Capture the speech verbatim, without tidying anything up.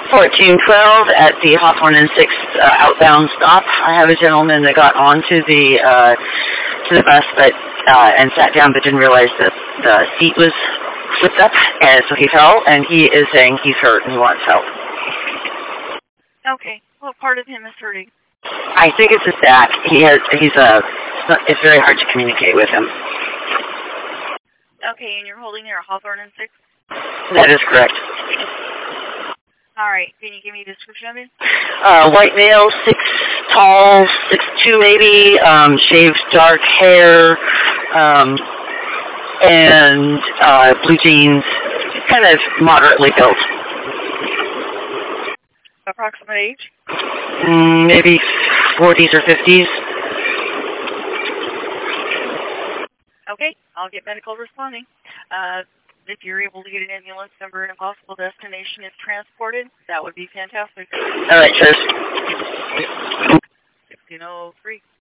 fourteen twelve at the Hawthorne and six uh, outbound stop. I have a gentleman that got onto the uh, to the bus, but uh, and sat down, but didn't realize that the seat was flipped up, and so he fell. And he is saying he's hurt and he wants help. Okay, what part of him is hurting? I think it's his back. He has. He's a. It's very hard to communicate with him. Okay, and you're holding here at Hawthorne and six? That is correct. All right. Can you give me a description of it? Uh, white male, six tall, six two maybe, um, shaved dark hair, um, and uh, blue jeans, kind of moderately built. Approximate age? Mm, maybe forties or fifties. Okay, I'll get medical responding. Uh, if you're able to get an ambulance number and a possible destination is transported, that would be fantastic. All right, cheers. sixteen oh three.